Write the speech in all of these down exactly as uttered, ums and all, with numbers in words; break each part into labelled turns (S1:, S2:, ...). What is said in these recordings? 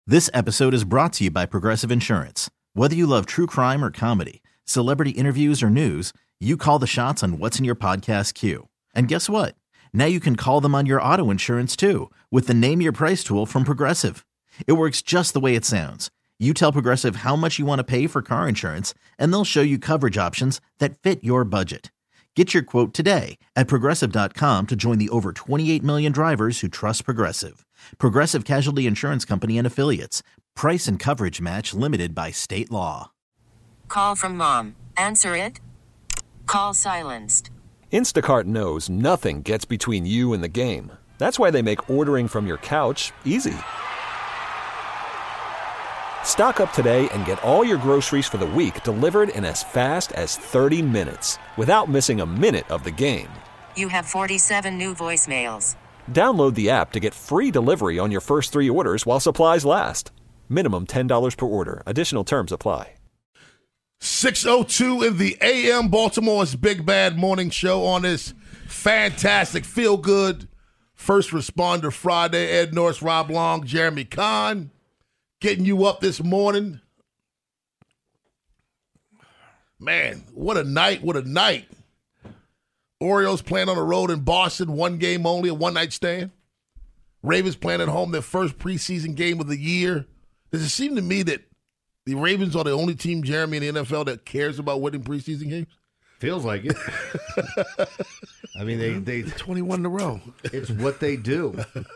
S1: This episode is brought to you by Progressive Insurance. Whether you love true crime or comedy, celebrity interviews or news, you call the shots on what's in your podcast queue. And guess what? Now you can call them on your auto insurance too with the Name Your Price tool from Progressive. It works just the way it sounds. You tell Progressive how much you want to pay for car insurance, and they'll show you coverage options that fit your budget. Get your quote today at Progressive dot com to join the over twenty-eight million drivers who trust Progressive. Progressive Casualty Insurance Company and Affiliates. Price and coverage match limited by state law.
S2: Call from mom. Answer it. Call silenced.
S3: Instacart knows nothing gets between you and the game. That's why they make ordering from your couch easy. Stock up today and get all your groceries for the week delivered in as fast as thirty minutes without missing a minute of the game.
S2: You have forty-seven new voicemails.
S3: Download the app to get free delivery on your first three orders while supplies last. Minimum ten dollars per order. Additional terms apply.
S4: six oh two in the A M, Baltimore's Big Bad Morning Show on this fantastic, feel-good First Responder Friday. Ed Norris, Rob Long, Jeremy Kahn. Getting you up this morning. Man, what a night, what a night. Orioles playing on the road in Boston, one game only, a one-night stand. Ravens playing at home, their first preseason game of the year. Does it seem to me that the Ravens are the only team, Jeremy, in the N F L that cares about winning preseason games?
S5: Feels like it. I mean, they, they
S6: twenty-one in a row.
S5: It's what they do.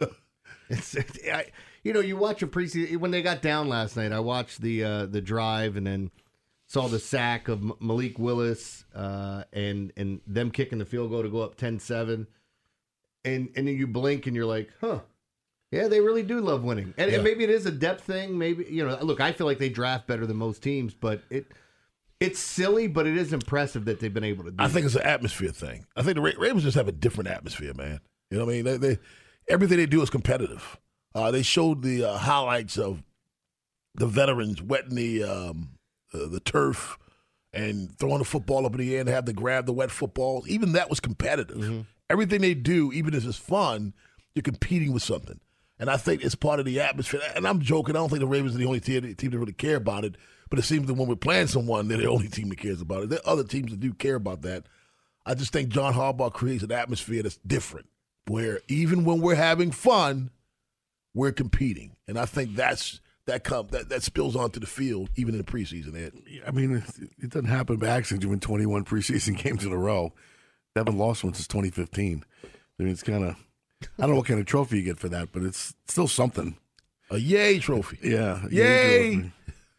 S5: It's, I, you know, you watch a preseason when they got down last night. I watched the uh, the drive and then saw the sack of M- Malik Willis uh, and and them kicking the field goal to go up ten seven. And and then you blink and you're like, huh, yeah, they really do love winning. And,
S4: Yeah.
S5: and maybe it is a depth thing. Maybe, you know, look, I feel like they draft better than most teams, but it it's silly, but it is impressive that they've been able to do
S4: I
S5: it.
S4: think it's an atmosphere thing. I think the Ra- Ravens just have a different atmosphere, man. You know what I mean? They, they everything they do is competitive. Uh, they showed the uh, highlights of the veterans wetting the um, uh, the turf and throwing the football up in the air and have to grab the wet football. Even that was competitive.
S5: Mm-hmm.
S4: Everything they do, even if it's fun, you're competing with something. And I think it's part of the atmosphere. And I'm joking. I don't think the Ravens are the only team, team that really care about it. But it seems that when we're playing someone, they're the only team that cares about it. There are other teams that do care about that. I just think John Harbaugh creates an atmosphere that's different, where even when we're having fun, we're competing. And I think that's that come that, that spills onto the field, even in the preseason, Ed.
S6: I mean, it, it doesn't happen by accident. You win twenty-one preseason games in a row. They haven't lost one since twenty fifteen. I mean, it's kind of, I don't know what kind of trophy you get for that, but it's still something.
S4: A yay trophy.
S6: Yeah. a
S4: Yay!
S6: trophy.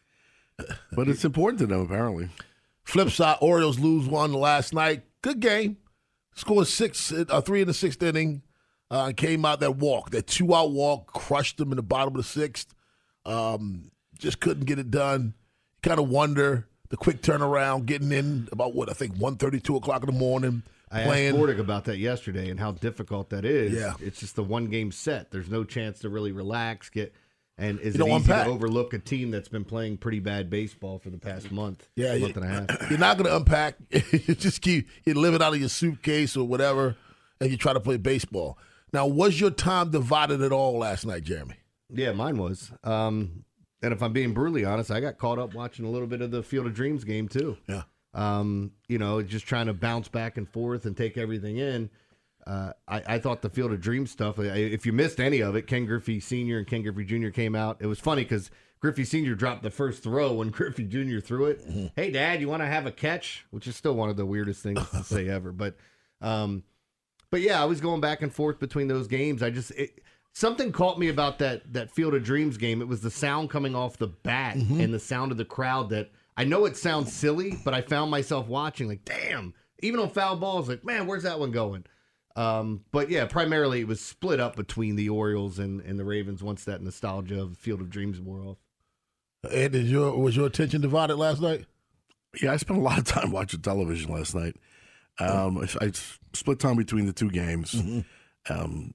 S6: But it's important to them, apparently.
S4: Flip side, Orioles lose one last night. Good game. Scored six, uh, three in the sixth inning. Uh, and came out that walk, that two-out walk, crushed them in the bottom of the sixth. Um, just couldn't get it done. Kind of wonder the quick turnaround, getting in about, what, I think one thirty, two o'clock in the morning.
S5: I
S4: playing.
S5: asked Bordick about that yesterday and how difficult that is.
S4: Yeah.
S5: It's just the one game set. There's no chance to really relax, get and is
S4: You
S5: it
S4: don't
S5: easy
S4: unpack.
S5: to overlook a team that's been playing pretty bad baseball for the past month,
S4: Yeah, you,
S5: month and a half?
S4: You're not going to unpack. You just keep you live it out of your suitcase or whatever, and you try to play baseball. Now, was your time divided at all last night, Jeremy?
S5: Yeah, mine was. Um, and if I'm being brutally honest, I got caught up watching a little bit of the Field of Dreams game too.
S4: Yeah.
S5: Um, you know, just trying to bounce back and forth and take everything in. Uh, I, I thought the Field of Dreams stuff, if you missed any of it, Ken Griffey Senior and Ken Griffey Junior came out. It was funny because Griffey Senior dropped the first throw when Griffey Junior threw it. Mm-hmm. Hey, Dad, you want to have a catch? Which is still one of the weirdest things to say ever. But, um, but yeah, I was going back and forth between those games. I just it, something caught me about that that Field of Dreams game. It was the sound coming off the bat mm-hmm. and the sound of the crowd that I know it sounds silly, but I found myself watching like, damn, even on foul balls, like, man, where's that one going? Um, but yeah, primarily it was split up between the Orioles and, and the Ravens once that nostalgia of Field of Dreams wore off.
S4: Ed, did your, was your attention divided last night?
S6: Yeah, I spent a lot of time watching television last night. Um, I, I split time between the two games. Mm-hmm. Um,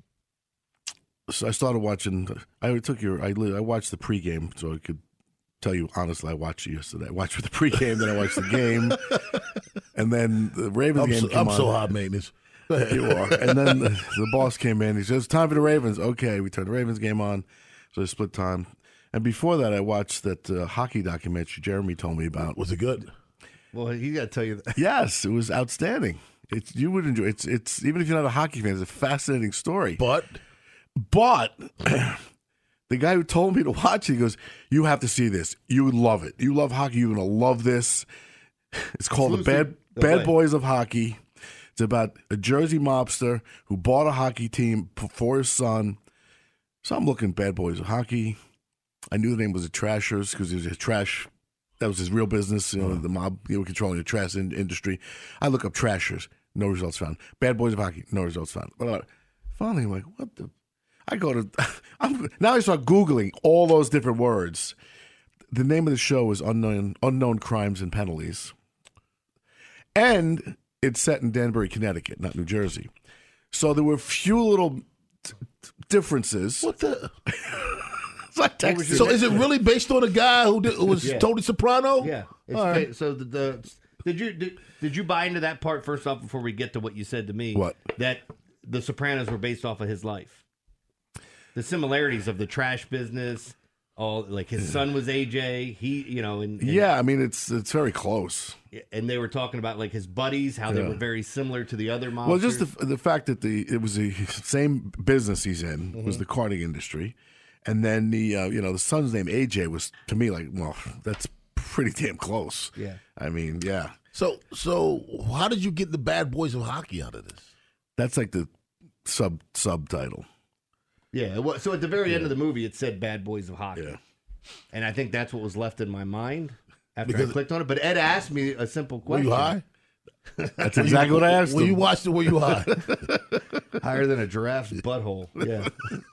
S6: so I started watching. I took your. I, I watched the pregame, so I could tell you honestly. I watched it yesterday. I watched the pregame, then I watched the game, and then the Ravens
S4: I'm
S6: game
S4: so,
S6: came
S4: I'm
S6: on.
S4: so high maintenance.
S6: You are. And then the, the boss came in. He says, "Time for the Ravens." Okay, we turned the Ravens game on. So I split time. And before that, I watched that uh, hockey documentary Jeremy told me about.
S4: Was it good?
S5: Well, he got to tell you that.
S6: Yes, it was outstanding. It's you would enjoy. It's it's even if you're not a hockey fan, it's a fascinating story.
S4: But
S6: but the guy who told me to watch it, he goes, "You have to see this. You would love it. You love hockey. You're gonna love this." It's called The Bad Bad Boys of Hockey. It's about a Jersey mobster who bought a hockey team for his son. So I'm looking Bad Boys of Hockey. I knew the name was the Trashers because it was a trash. That was his real business. You know, uh-huh. the mob, they were controlling the trash in, industry. I look up Trashers. No results found. Bad Boys of Hockey. No results found. But finally, I'm like, what the? I go to. I'm, now I start Googling all those different words. The name of the show is Unknown Unknown Crimes and Penalties. And it's set in Danbury, Connecticut, not New Jersey. So there were a few little t- t- differences.
S4: What the?
S6: Like
S4: so is it really based on a guy who, did, who was
S5: yeah.
S4: Tony Soprano?
S5: Yeah. It's
S4: All right.
S5: ba- so the, the did you did, did you buy into that part first off before we get to what you said to me?
S6: What?
S5: That the Sopranos were based off of his life. The similarities of the trash business, all like his son was A J. He, you know, and, and
S6: yeah, I mean it's it's very close.
S5: And they were talking about like his buddies, how
S6: yeah.
S5: they were very similar to the other monsters.
S6: Well, just the the fact that the it was the same business he's in mm-hmm. was the karting industry. And then the uh, you know the son's name A J was to me like, well, that's pretty damn close.
S5: Yeah,
S6: I mean, yeah.
S4: So so how did you get the Bad Boys of Hockey out of this?
S6: That's like the sub subtitle.
S5: Yeah. Well, so at the very yeah. end of the movie, it said "Bad Boys of Hockey,"
S6: yeah.
S5: and I think that's what was left in my mind after
S4: because
S5: I clicked on it. But Ed asked me a simple question.
S4: Were you high?
S6: That's exactly what I asked.
S4: When
S6: him.
S4: you watched it, were you high?
S5: Higher than a giraffe's butthole. Yeah.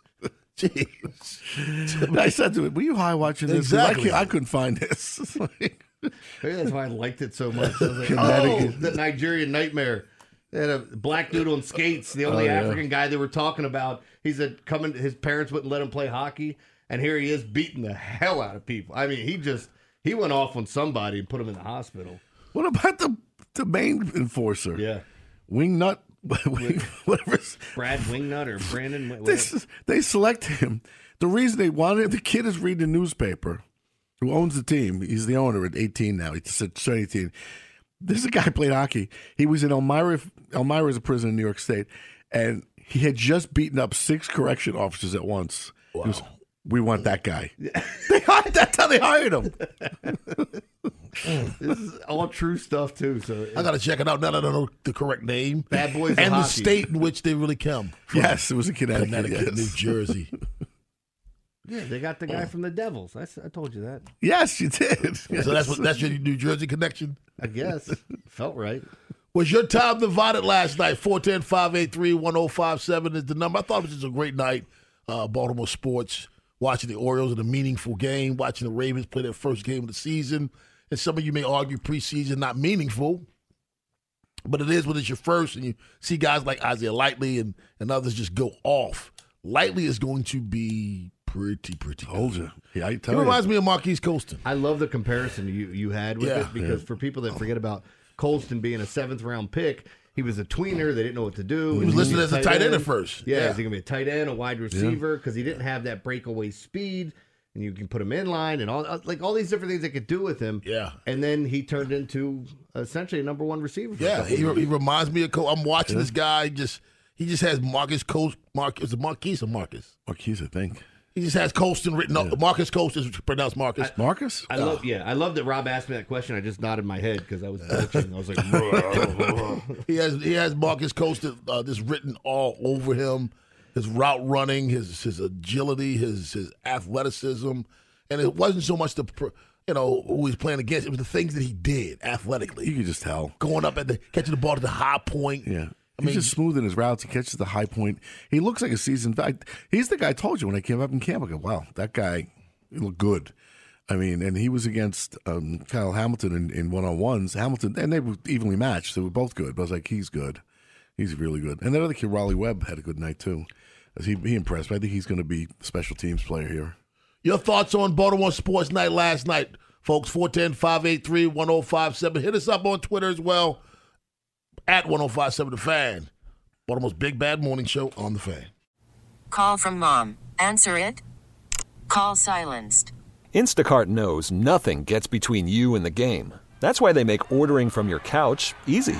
S4: Jeez.
S6: I said to him, "Were you high watching this?
S4: Exactly.
S6: I, I couldn't find this."
S5: Maybe that's why I liked it so much. I was like, oh, the Nigerian Nightmare. They had a black dude on skates, the only oh, yeah. African guy they were talking about. He said coming, his parents wouldn't let him play hockey, and here he is beating the hell out of people. I mean, he just he went off on somebody and put him in the hospital.
S6: What about the the main enforcer?
S5: Yeah,
S6: Wingnut. Whatever.
S5: Brad Wingnut or Brandon.
S6: They, they select him. The reason they wanted the kid is reading the newspaper. Who owns the team? He's the owner at eighteen now. He's eighteen. This is a guy who played hockey. He was in Elmira. Elmira is a prison in New York State, and he had just beaten up six correction officers at once.
S4: Wow.
S6: Was, we want that guy. they hired, that's how they hired him.
S5: This is all true stuff too. So
S4: I gotta check it out now that I know the correct name.
S5: Bad Boys
S4: and
S5: of
S4: the
S5: Hockey.
S4: state in which they really come from.
S6: Yes, it was in Connecticut,
S4: Connecticut,
S6: yes.
S4: New Jersey.
S5: Yeah, they got the guy from the Devils. I, I told you that.
S6: Yes, you did. Yes.
S4: So that's what that's your New Jersey connection.
S5: I guess felt right.
S4: Was your time divided last night? four one zero, five eight three, one zero five seven is the number. I thought it was just a great night. Uh, Baltimore sports, watching the Orioles in a meaningful game, watching the Ravens play their first game of the season. And some of you may argue preseason not meaningful, but it is when it's your first and you see guys like Isaiah Likely and, and others just go off. Likely is going to be pretty, pretty good.
S6: Told you. Yeah, I tell
S4: It
S6: you.
S4: reminds me of Marquise Colston.
S5: I love the comparison you, you had with
S4: Yeah.
S5: it because
S6: Yeah.
S5: for people that forget about Colston being a seventh round pick, he was a tweener. They didn't know what to do.
S4: He was listed as a tight end at first.
S5: Yeah,
S4: Yeah.
S5: is he going to be a tight end, a wide receiver? Because he didn't have that breakaway speed, and you can put him in line and all like all these different things they could do with him.
S4: Yeah.
S5: And then he turned into essentially a number one receiver. For a
S4: Yeah,
S5: couple
S4: he,
S5: of
S4: he
S5: years.
S4: reminds me of Cole. I'm watching this guy. Just he just has Marcus Colston. Marcus, is it Marquise or Marcus?
S6: Marquise, I think.
S4: He just has Colston written up. Marcus Colston is pronounced Marcus.
S6: Marcus?
S5: I love, yeah, I love that Rob asked me that question. I just nodded my head because I was coaching. I was like,
S4: he has he has Marcus Colston uh, this written all over him. His route running, his his agility, his his athleticism, and it wasn't so much the you know who he's playing against. It was the things that he did athletically.
S6: You could just tell.
S4: Going up at the catching the ball to the high point.
S6: Yeah.
S4: I
S6: He's
S4: mean,
S6: just smooth in his routes. He catches the high point. He looks like a seasoned vet. He's the guy I told you when I came up in camp. I go, wow, that guy, he looked good. I mean, and he was against um, Kyle Hamilton in, in one-on-ones. Hamilton, and they were evenly matched. They were both good. But I was like, he's good. He's really good. And that other kid, Raleigh Webb, had a good night, too. He, he impressed me. I think he's going to be a special teams player here.
S4: Your thoughts on Baltimore Sports Night last night, folks? four one zero, five eight three, one zero five seven. Hit us up on Twitter as well, at one oh five seven The Fan. Baltimore's Big Bad Morning Show on The Fan.
S2: Call from mom. Answer it. Call silenced.
S3: Instacart knows nothing gets between you and the game. That's why they make ordering from your couch easy.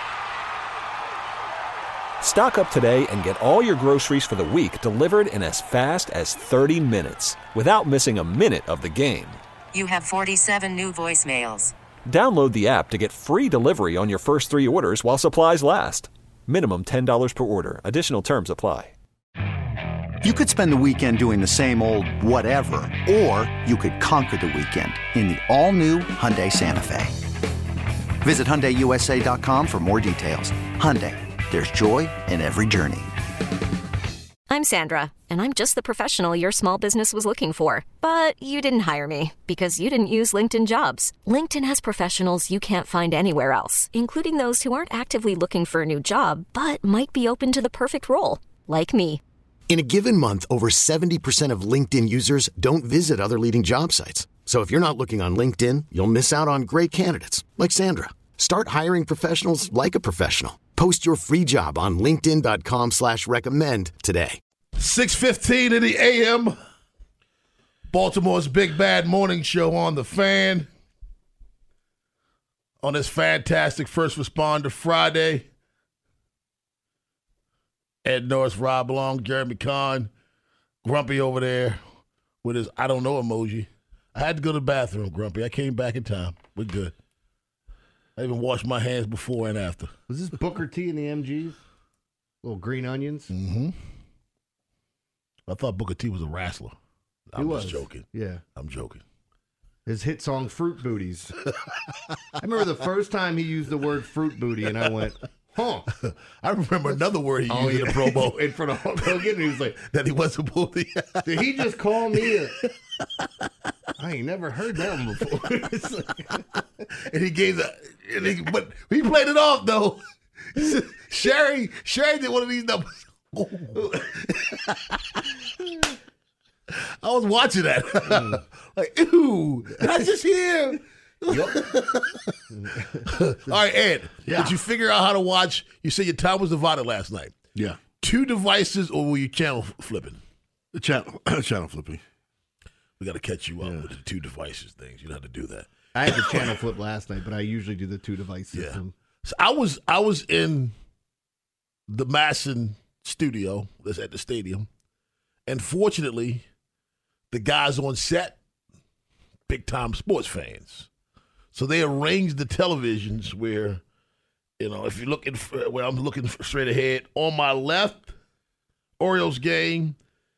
S3: Stock up today and get all your groceries for the week delivered in as fast as thirty minutes without missing a minute of the game.
S2: You have forty-seven new voicemails.
S3: Download the app to get free delivery on your first three orders while supplies last. Minimum ten dollars per order. Additional terms apply.
S7: You could spend the weekend doing the same old whatever, or you could conquer the weekend in the all-new Hyundai Santa Fe. Visit Hyundai U S A dot com for more details. Hyundai, there's joy in every journey.
S8: I'm Sandra, and I'm just the professional your small business was looking for. But you didn't hire me because you didn't use LinkedIn Jobs. LinkedIn has professionals you can't find anywhere else, including those who aren't actively looking for a new job, but might be open to the perfect role, like me.
S9: In a given month, over seventy percent of LinkedIn users don't visit other leading job sites. So if you're not looking on LinkedIn, you'll miss out on great candidates like Sandra. Start hiring professionals like a professional. Post your free job on linkedin dot com slash recommend today.
S4: six fifteen in the A M. Baltimore's Big Bad Morning Show on the Fan. On this fantastic First Responder Friday. Ed Norris, Rob Long, Jeremy Kahn, Grumpy over there with his I don't know emoji. I had to go to the bathroom, Grumpy. I came back in time. We're good. I even washed my hands before and after.
S5: Was this Booker T in the M Gs? Little green onions?
S4: Mm-hmm. I thought Booker T was a wrestler. I'm
S5: He was.
S4: just joking.
S5: Yeah.
S4: I'm joking.
S5: His hit song, Fruit Booties. I remember the first time he used the word fruit booty, and I went, huh.
S4: I remember another word he used
S5: Oh,
S4: in
S5: yeah.
S4: the promo.
S5: In front of Hulk Hogan, and he was like,
S4: that he wasn't booty.
S5: did he just call me a... I ain't never heard that one before. It's like...
S4: And he gave the, and he, but he played it off though. Sherry, Sherry did one of these numbers. I was watching that, mm. like, ooh, did I just hear? All right, Ed,
S6: Yeah.
S4: did you figure out how to watch? You said your time was divided last night.
S6: Yeah.
S4: Two devices, or were you channel flipping?
S6: The channel, channel flipping.
S4: We got to catch you up
S6: Yeah.
S4: with the two devices things. You know how to do that.
S5: I had the channel flip last night, but I usually do the two device
S4: Yeah.
S5: system.
S4: So I was I was in the Masson studio that's at the stadium, and fortunately, the guys on set, big time sports fans, so they arranged the televisions where, you know, if you're looking for, where I'm looking straight ahead, on my left, Orioles game.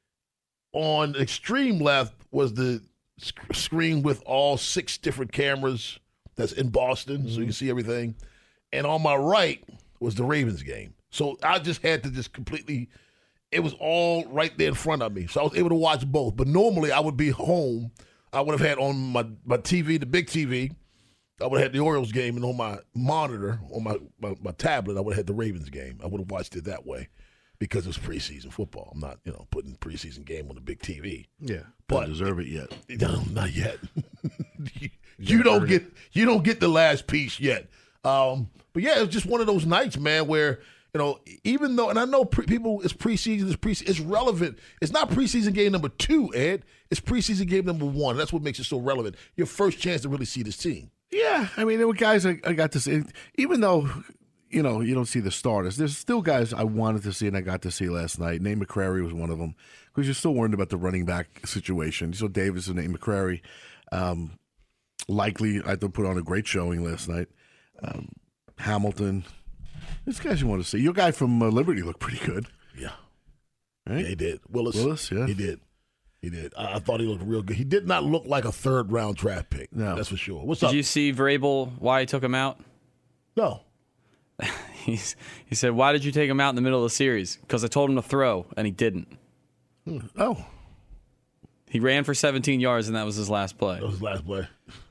S4: On the extreme left was the sc- screen with all six different cameras that's in Boston, mm-hmm. so you can see everything. And on my right was the Ravens game. So I just had to just completely, it was all right there in front of me. So I was able to watch both. But normally I would be home. I would have had on my, my T V, the big T V, I would have had the Orioles game, and on my monitor, on my, my, my tablet, I would have had the Ravens game. I would have watched it that way because it's preseason football. I'm not, you know, putting preseason game on the big T V.
S5: Yeah.
S4: But
S6: Don't deserve it yet.
S4: No, not yet. you, you don't get it. you don't get the last piece yet. Um, but yeah, it was just one of those nights, man, where, you know, even though, and I know pre- people, it's preseason, it's preseason, it's relevant. It's not preseason game number two, Ed. It's preseason game number one. That's what makes it so relevant. Your first chance to really see this team.
S6: Yeah, I mean, there were guys I, I got to see, even though, you know, you don't see the starters, there's still guys I wanted to see and I got to see last night. Nate McCrary was one of them, because you're still worried about the running back situation. So Davis and Nate McCrary, um, likely, I thought, put on a great showing last night. Um, Hamilton, these guys you want to see. Your guy from uh, Liberty looked pretty good.
S4: Yeah.
S6: Right?
S4: Yeah, he did. Willis.
S6: Willis, yeah.
S4: He did. He did. I, I thought he looked real good. He did not look like a third round draft pick.
S6: No.
S4: That's for sure. What's
S10: Did
S4: up?
S10: you see Vrabel, why he took him out?
S4: No.
S10: He's, he said, why did you take him out in the middle of the series? Because I told him to throw, and he didn't.
S4: Hmm. Oh.
S10: He ran for seventeen yards, and that was his last play.
S4: That was his last play.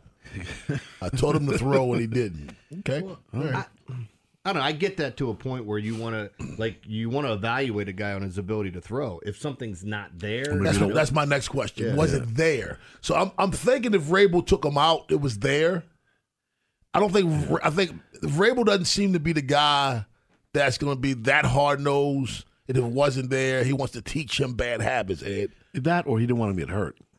S4: I told him to throw, and he didn't. Okay.
S5: Well,
S4: All right.
S5: I, I don't know. I get that to a point where you want to, like, you want to evaluate a guy on his ability to throw. If something's not there,
S4: That's, that's my next question.
S5: Yeah,
S4: was
S5: yeah.
S4: it there? So I'm I'm thinking if Vrabel took him out, it was there. I don't think I think Vrabel doesn't seem to be the guy that's going to be that hard nosed. And if it wasn't there, he wants to teach him bad habits. Ed.
S6: That or he didn't want him to get hurt.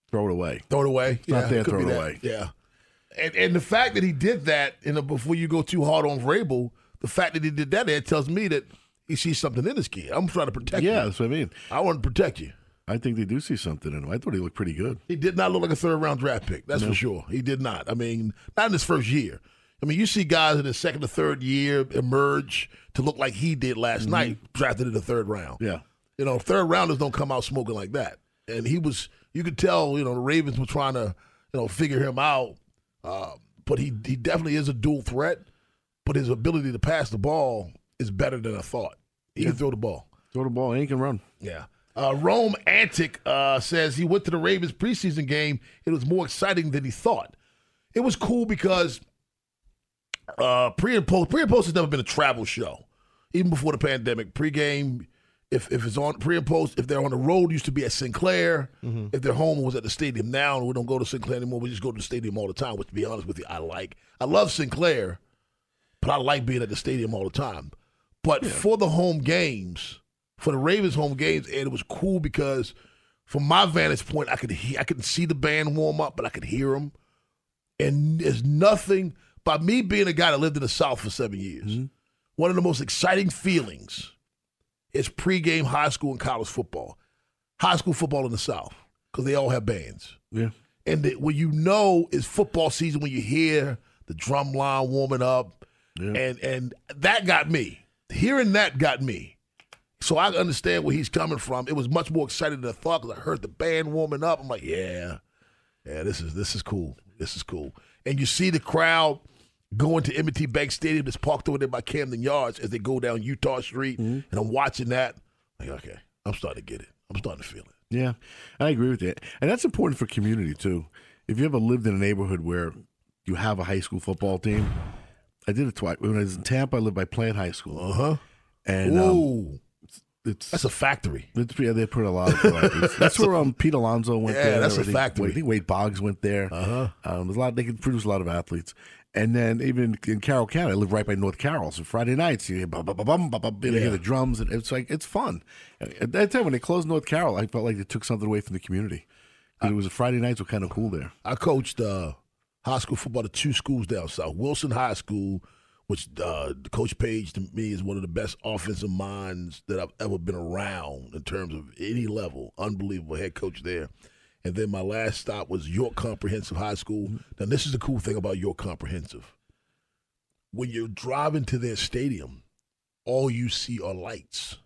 S6: Throw it away.
S4: Throw it away.
S6: It's not
S4: yeah,
S6: there,
S4: could
S6: throw
S4: be
S6: it
S4: that.
S6: away.
S4: Yeah. And and the fact that he did that, you know, before you go too hard on Vrabel, the fact that he did that there tells me that he sees something in this kid. I'm trying to protect
S6: Yeah,
S4: you.
S6: that's what I mean.
S4: I want to protect you.
S6: I think they do see something in him. I thought he looked pretty good.
S4: He did not look like a third round draft pick. That's
S6: No.
S4: for sure. He did not. I mean, not in his first year. I mean, you see guys in his second or third year emerge to look like he did last
S6: Mm-hmm.
S4: night, drafted in the third round.
S6: Yeah.
S4: You know, third rounders don't come out smoking like that. And he was, you could tell, you know, the Ravens were trying to, you know, figure him out. Uh, but he he definitely is a dual threat. But his ability to pass the ball is better than I thought. He
S6: Yeah.
S4: can throw the ball.
S6: Throw the ball and he can run.
S4: Yeah. Uh, Rome Antic uh, says he went to the Ravens preseason game. It was more exciting than he thought. It was cool because uh, pre and post pre and post has never been a travel show, even before the pandemic. Pre-game, if if it's on pre and post, if they're on the road, used to be at Sinclair.
S5: Mm-hmm.
S4: If they're home, it was at the stadium. Now we don't go to Sinclair anymore. We just go to the stadium all the time. Which, to be honest with you, I like. I love Sinclair, but I like being at the stadium all the time. But for the home games, for the Ravens home games, and it was cool because from my vantage point, I could hear, I couldn't see the band warm up, but I could hear them. And there's nothing, by me being a guy that lived in the South for seven years,
S6: Mm-hmm.
S4: one of the most exciting feelings is pregame high school and college football. High school football in the South, because they all have bands.
S6: Yeah.
S4: And the, when you know it's football season, when you hear the drum line warming up,
S6: Yeah.
S4: and and that got me. Hearing that got me. So I understand where he's coming from. It was much more exciting than I thought because I heard the band warming up. I'm like, yeah, yeah, this is this is cool. This is cool. And you see the crowd going to M and T Bank Stadium that's parked over there by Camden Yards as they go down Utah Street,
S6: Mm-hmm.
S4: and I'm watching that. Like, okay, I'm starting to get it. I'm starting to feel it.
S6: Yeah, I agree with that. And that's important for community, too. If you ever lived in a neighborhood where you have a high school football team, I did it twice. When I was in Tampa, I lived by Plant High School.
S4: Uh-huh.
S6: And um,
S4: Ooh,
S6: it's
S4: that's a factory.
S6: It's, yeah, they put a lot of varieties. That's where um, Pete Alonso went
S4: Yeah,
S6: there.
S4: that's a
S6: I think-
S4: factory.
S6: I think Wade Boggs went there.
S4: Uh-huh.
S6: Um, there's a lot. They can produce a lot of athletes. And then even in Carroll County, I live right by North Carroll. So Friday nights, you hear, bum, bum, bum, bum, bum, bum, you
S4: Yeah.
S6: hear the drums, and it's like it's fun. At that time, when they closed North Carroll, I felt like they took something away from the community. 'Cause it was a Friday nights were kind of cool there.
S4: I coached uh, high school football at two schools down south. Wilson High School, which uh, Coach Page to me is one of the best offensive minds that I've ever been around in terms of any level. Unbelievable head coach there. And then my last stop was York Comprehensive High School. Now, this is the cool thing about York Comprehensive. When you're driving to their stadium, all you see are lights.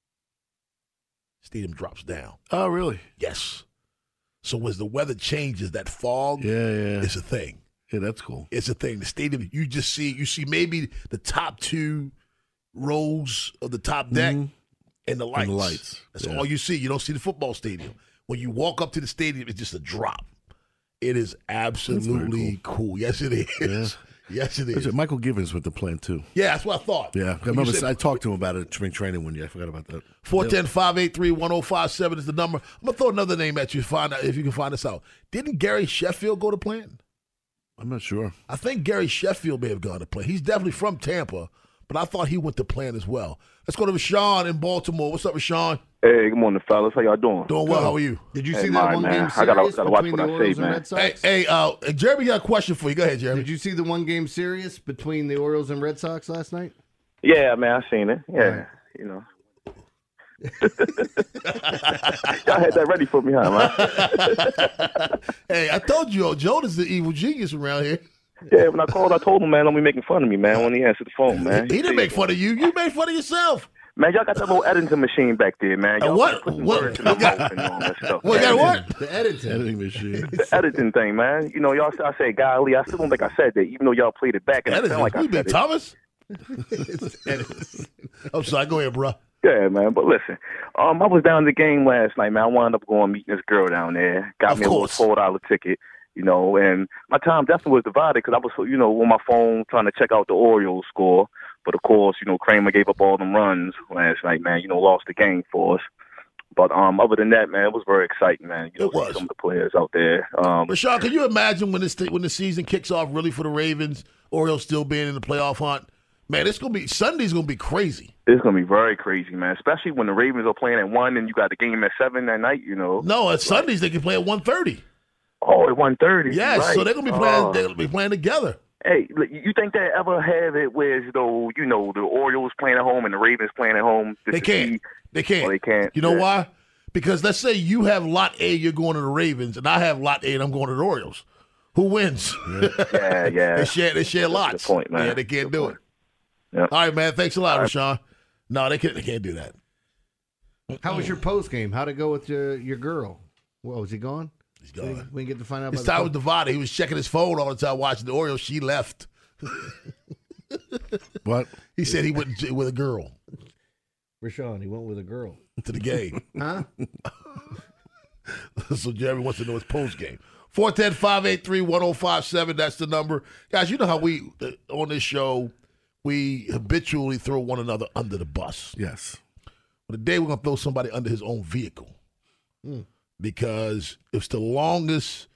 S4: Stadium drops down.
S6: Oh, really?
S4: Yes. So as the weather changes, that fog
S6: Yeah, yeah.
S4: is a thing.
S6: Yeah, that's cool.
S4: It's a thing. The stadium, you just see, you see maybe the top two rows of the top deck
S6: Mhm.
S4: and the lights.
S6: And the lights,
S4: That's
S6: yeah.
S4: all you see. You don't see the football stadium. When you walk up to the stadium, it's just a drop. It is absolutely cool. Yes, it is. Yes, it is.
S6: That's it. Michael Givens went to Plant, too.
S4: Yeah, that's what I thought.
S6: Yeah, I
S4: When you
S6: remember
S4: said-
S6: I talked to him about it at spring training one year. I forgot about that.
S4: four one zero, five eight three, one zero five seven is the number. I'm going to throw another name at you to find out if you can find this out. Didn't Gary Sheffield go to Plant?
S6: I'm not sure.
S4: I think Gary Sheffield may have gone to Plant. He's definitely from Tampa, but I thought he went to Plant as well. Let's go to Rashawn in Baltimore. What's up, Rashawn?
S11: Hey, good morning, fellas. How y'all doing?
S4: Doing well. How are you?
S5: Did you
S11: Hey,
S5: see
S11: my
S5: that one
S11: man.
S5: game
S11: I
S5: series
S11: gotta- gotta watch
S5: between
S11: what
S5: the
S11: I say,
S5: Orioles and
S11: man.
S5: Red Sox?
S4: Hey, hey uh, Jeremy got a question for you. Go ahead, Jeremy.
S5: Did you see the one game series between the Orioles and Red Sox last night?
S11: Yeah, man, I seen it. Yeah,
S5: Right.
S11: you know. Y'all had that ready for me, huh, man?
S4: Hey, I told you, Jonas is the evil genius around here.
S11: Yeah, when I called, I told him, man, don't be making fun of me, man, when he answered the phone, man.
S4: He didn't make fun of you. You made fun of yourself.
S11: Man, y'all got that little editing machine back there, man.
S4: Uh,
S11: Y'all
S4: what?
S11: putting
S4: What?
S11: words in my
S4: What got-
S11: mouth and all that stuff.
S4: What
S11: man.
S4: got what?
S5: The editing.
S6: Editing machine.
S11: The editing thing, man. You know, y'all. I say, golly, I still don't think I said that, even though y'all played it back and it
S4: Editing.
S11: sounded like I
S4: You been
S11: said it.
S4: Thomas? I'm sorry. Go ahead, bro.
S11: Yeah, man. But listen, um, I was down at the game last night, man. I wound up going meeting this girl down there. Got
S4: Of
S11: me a little
S4: course.
S11: four dollar ticket, you know. And my time definitely was divided because I was, you know, on my phone trying to check out the Orioles score. But of course, you know, Kramer gave up all them runs last night, man. You know, lost the game for us. But um, other than that, man, it was very exciting, man. You know,
S4: It was.
S11: some of the players out there. Um,
S4: Rashawn, can you imagine when this when the season kicks off really for the Ravens, Orioles still being in the playoff hunt? Man, it's gonna be Sunday's gonna be crazy.
S11: it's gonna be very crazy, man. Especially when the Ravens are playing at one and you got the game at seven that night. You know.
S4: No, at Sundays they can play at one thirty.
S11: Oh, at one thirty.
S4: Yes,
S11: right.
S4: so they're gonna be playing.
S11: Oh.
S4: They're gonna be playing together.
S11: Hey, look, you think they ever have it where you know, you know, the Orioles playing at home and the Ravens playing at home?
S4: They can't.
S11: See?
S4: They can't.
S11: Oh, they can't.
S4: You know
S11: yeah.
S4: why? Because let's say you have lot A, you're going to the Ravens, and I have lot A, and I'm going to the Orioles. Who wins?
S11: Yeah, yeah.
S4: they share. They share lots.
S11: Good point, man.
S4: Yeah, they can't
S11: Good
S4: do
S11: point.
S4: it.
S11: Yep.
S4: All right, man. Thanks a lot,
S11: All
S4: Rashawn. No, they can't. They can't do that.
S5: How was your post game? How'd it go with your your girl? Well, was he gone?
S4: He's gone.
S5: We, we didn't get to find out.
S4: His
S5: about
S4: time
S5: the
S4: was divided. He was checking his phone all the time, watching the Orioles. She left.
S6: What?
S4: He said he went j- with a girl
S5: Rashawn, he went with a girl.
S4: to the game.
S5: Huh?
S4: So Jeremy wants to know his post game. four one zero, five eight three, one zero five seven. That's the number. Guys, you know how we, uh, on this show, we habitually throw one another under the bus.
S6: Yes.
S4: But today we're going to throw somebody under his own vehicle. Mm. Because it's the longest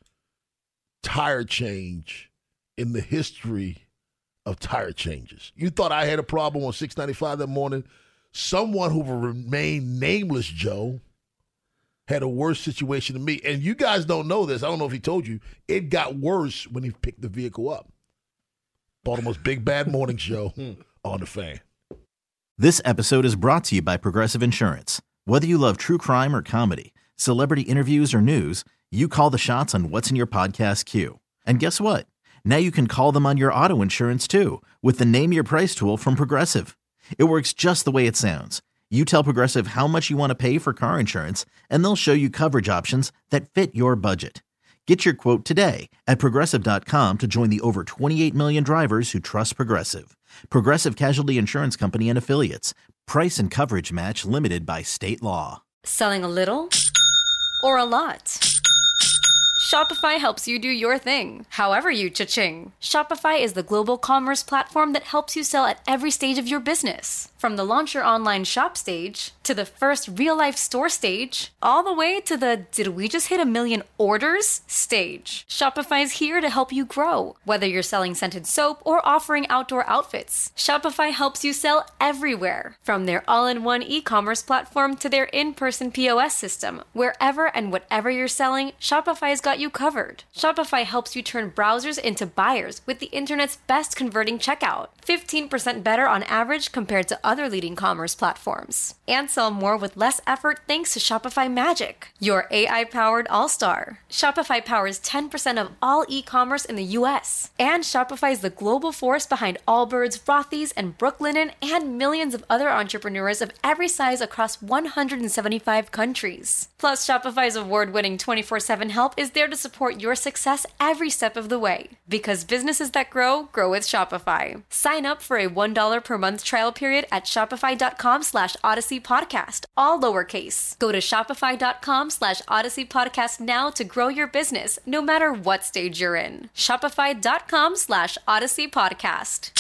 S4: tire change in the history of tire changes. You thought I had a problem on six ninety-five that morning. Someone who will remain nameless, Joe, had a worse situation than me. And you guys don't know this. I don't know if he told you. It got worse when he picked the vehicle up. Baltimore's Big Bad Morning Show on the Fan.
S1: This episode is brought to you by Progressive Insurance. Whether you love true crime or comedy, celebrity interviews or news, you call the shots on what's in your podcast queue. And guess what? Now you can call them on your auto insurance too with the Name Your Price tool from Progressive. It works just the way it sounds. You tell Progressive how much you want to pay for car insurance, and they'll show you coverage options that fit your budget. Get your quote today at Progressive dot com to join the over twenty-eight million drivers who trust Progressive. Progressive Casualty Insurance Company and Affiliates. Price and coverage match limited by state law.
S12: Selling a little or a lot? Shopify helps you do your thing, however you cha-ching. Shopify is the global commerce platform that helps you sell at every stage of your business. From the launch your online shop stage, to the first real-life store stage, all the way to the did we just hit a million orders stage. Shopify's here to help you grow. Whether you're selling scented soap or offering outdoor outfits, Shopify helps you sell everywhere. From their all-in-one e-commerce platform to their in-person P O S system, wherever and whatever you're selling, Shopify's got you covered. Shopify helps you turn browsers into buyers with the internet's best converting checkout. fifteen percent better on average compared to other leading commerce platforms. And sell more with less effort thanks to Shopify Magic, your A I-powered all-star. Shopify powers ten percent of all e-commerce in the U S. And Shopify is the global force behind Allbirds, Rothy's, and Brooklinen, and millions of other entrepreneurs of every size across one hundred seventy-five countries. Plus, Shopify's award-winning twenty-four seven help is there to support your success every step of the way. Because businesses that grow, grow with Shopify. Sign up for a one dollar per month trial period at shopify.com slash Odyssey Podcast, all lowercase. Go to shopify.com slash Odyssey Podcast now to grow your business, no matter what stage you're in. Shopify.com slash Odyssey Podcast.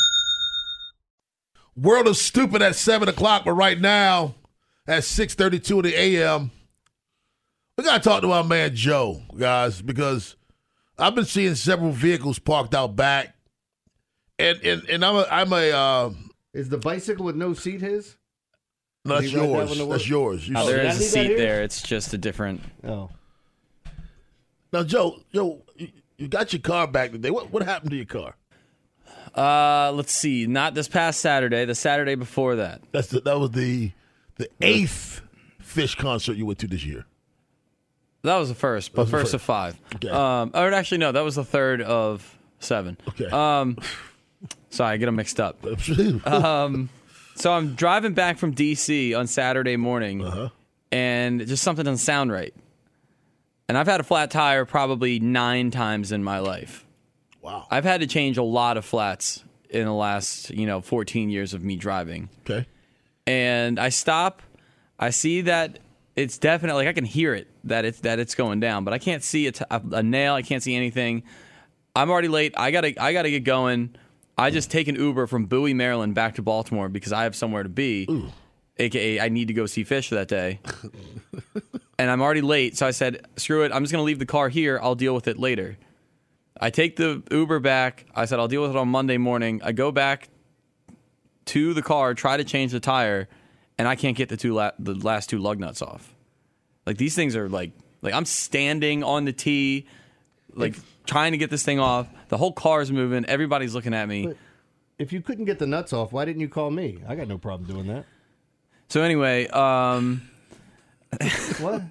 S4: World of Stupid at seven o'clock, but right now at six thirty-two in the a m, we got to talk to our man Joe, guys, because I've been seeing several vehicles parked out back. And and, and I'm a, I'm a uh,
S5: Is the bicycle with no seat his?
S4: no, that's
S5: Did he ride that
S4: yours.
S5: one to
S4: That's
S5: work?
S4: yours. You
S10: Oh,
S4: see
S10: there
S4: it.
S10: is a
S5: see that
S10: seat
S5: here?
S10: there. It's just a different.
S5: Oh.
S4: Now, Joe, Joe, you, you got your car back today. What what happened to your car?
S10: Uh, let's see. Not this past Saturday. The Saturday before that.
S4: That's the, that was the the eighth Fish concert you went to this year.
S10: That was the first, but
S4: was the
S10: first
S4: first.
S10: of five.
S4: Okay.
S10: Um, or actually, no, that was the third of seven.
S4: Okay.
S10: Um, sorry, I get them mixed up. Um, so I'm driving back from D C on Saturday morning,
S4: Uh-huh.
S10: and just something doesn't sound right. And I've had a flat tire probably nine times in my life.
S4: Wow.
S10: I've had to change a lot of flats in the last, you know, fourteen years of me driving.
S4: Okay.
S10: And I stop, I see that it's definitely, like I can hear it, that it's that it's going down, but I can't see a, t- a, a nail, I can't see anything. I'm already late. I gotta I gotta get going. I just take an Uber from Bowie, Maryland back to Baltimore because I have somewhere to be.
S4: Ooh.
S10: A K A I need to go see Fish that day. And I'm already late, so I said, screw it, I'm just gonna leave the car here, I'll deal with it later. I take the Uber back. I said, I'll deal with it on Monday morning. I go back to the car, try to change the tire, and I can't get the two la- the last two lug nuts off. Like, these things are like, like I'm standing on the T, like trying to get this thing off. The whole car's moving. Everybody's looking at me.
S5: But if you couldn't get the nuts off, why didn't you call me? I got no problem doing that.
S10: So anyway, um,
S5: what?